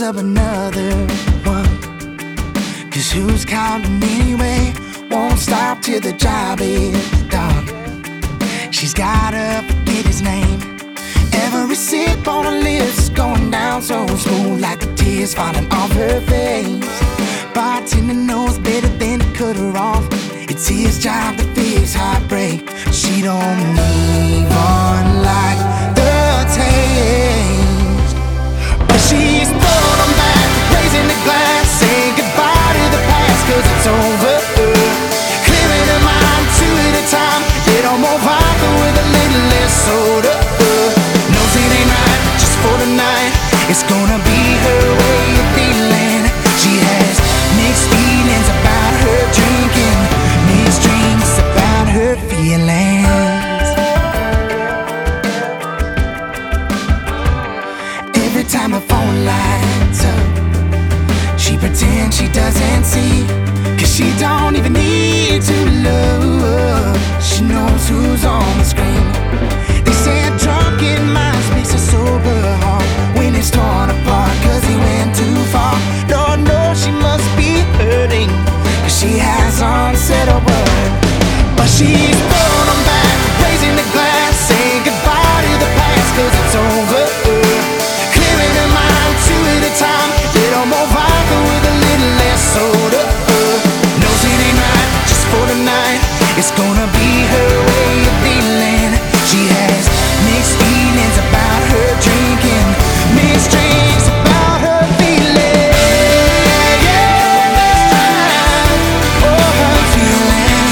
up another one. 'Cause who's counting anyway? Won't stop till the job is done. She's gotta forget his name. Every sip on her lips going down so smooth, like the tears falling off her face. Bartender knows better than to cut her off. It's his job to fix heartbreak. She don't move on like the taste, but she's throwing them back, raising the glass, saying goodbye to the past, 'cause it's over. Clearing her mind two at a time, little more vodka with a little less soda. Knows it ain't right, just for tonight. It's gonna be her way of feeling. She has mixed feelings about her drinking, mixed drinks about her feelings. Every time her phone lights up, she pretends she doesn't see, 'cause she don't even need to love. She knows who's on the screen. They say a drunken mind speaks a sober heart when it's torn apart, 'cause he went too far. Lord knows she must be hurting, 'cause she hasn't said a word. But she's throwing them back, raising the glass, saying goodbye to the past, 'cause it's over. Clearing her mind two at a time, little more vodka with a little less soda. Knows it ain't right, just for tonight. It's gonna be her way of feeling. She has mixed feelings about her drinking, mixed drinks about her feeling. Yeah, oh, her feeling.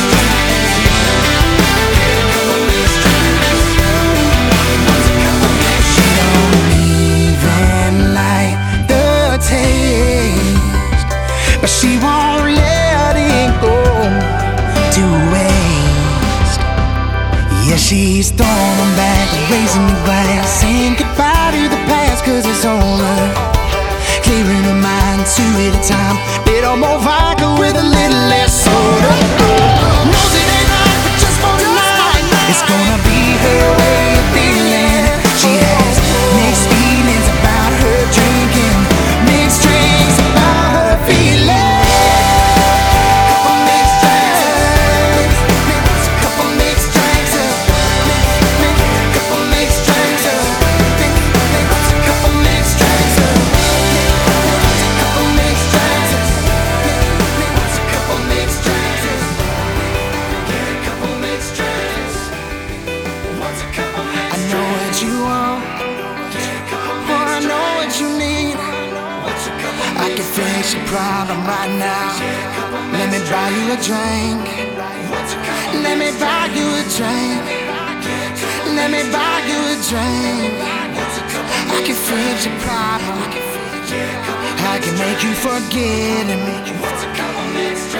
She don't even like the taste, but she won't let it go to waste. Yeah, she's throwing them back, raising the glass, saying goodbye to the past, 'cause it's over. Clearing her mind two at a time, little more vodka with a little less soda. Knows it ain't right, but just for tonight, it's gonna be her way of feeling. She has mixed feelings about her drinking, mixed drinks about her feeling. I can fix your problem right now. Let me buy you a drink. Let me buy you a drink. Let me buy you a drink. I can fix your problem. I can make you forget and make you